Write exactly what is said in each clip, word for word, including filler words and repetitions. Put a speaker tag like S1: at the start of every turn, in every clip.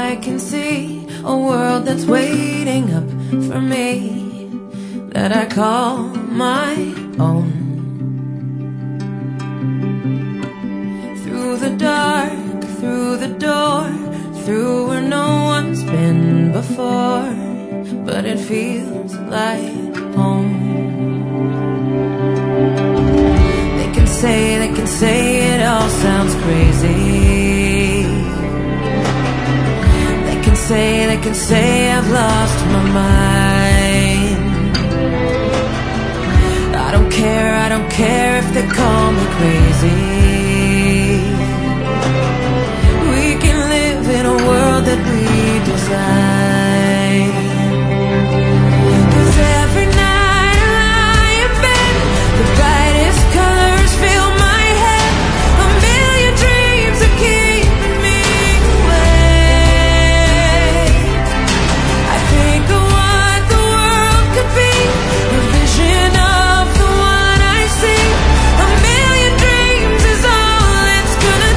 S1: I can see a world that's waiting up for me, that I call my own. Through the dark, through the door, through where no one's been before, but it feels like home. They can say, they can say it all sounds crazy. They can say, they can say I've lost my mind. I don't care, I don't care if they call me crazy. We can live in a world that we design. 'Cause every night I lie in bed, the brightest colors fill my head. A million dreams are keeping me awake. I think of what the world could be, a vision of the one I see. A million dreams is all it's gonna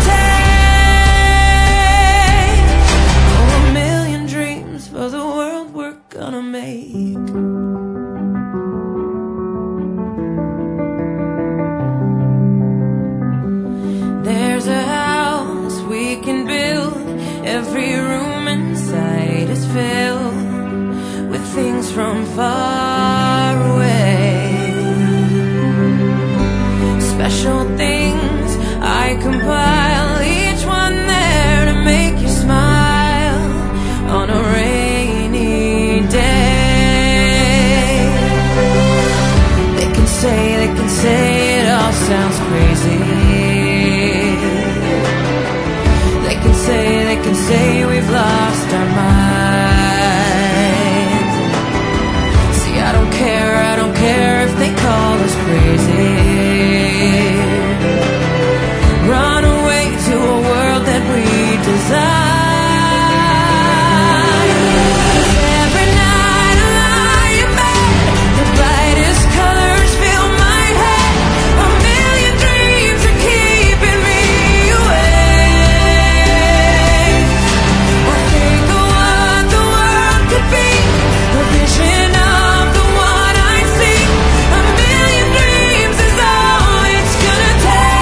S1: take. Oh, a million dreams for the world we're gonna make. There's a house we can build, every room inside is filled with things from far away. Special things I compile, each one there to make you smile on a rainy day. They can say, they can say it all sounds crazy. They can say, they can say we've lost our minds. See, I don't care, I don't care if they call us crazy. Run away to a world that we design. 'Cause every night I lie in bed, the brightest colors fill my head. A million dreams are keeping me awake. I think of what the world could be, a vision of the one I see. A million dreams is all it's gonna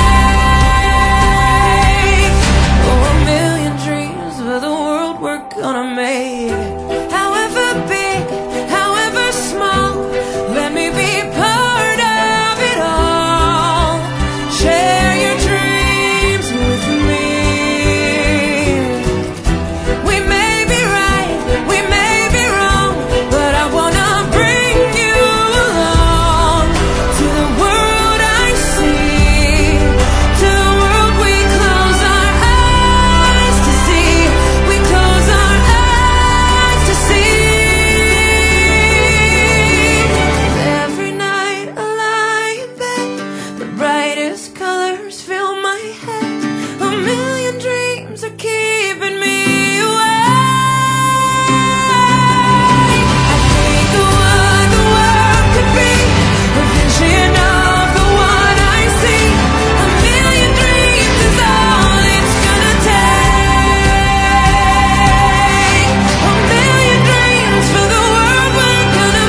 S1: take. Oh, a million dreams for the world we're gonna make. However big, however small, let me be part of it all. Share your dreams with me. We may be right, we may be wrong, but I wanna bring you along to the world I see, to the world we close our eyes to see. We close our eyes to see. Every night I lie in bed, the brightest colors fill my head. A million dreams are keeping me awake. I think of what the world could be, a vision of the one I see. A million dreams is all it's gonna take. A million dreams for the world we're gonna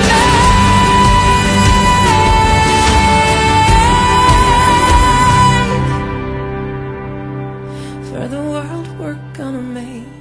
S1: make. For the world we're gonna make.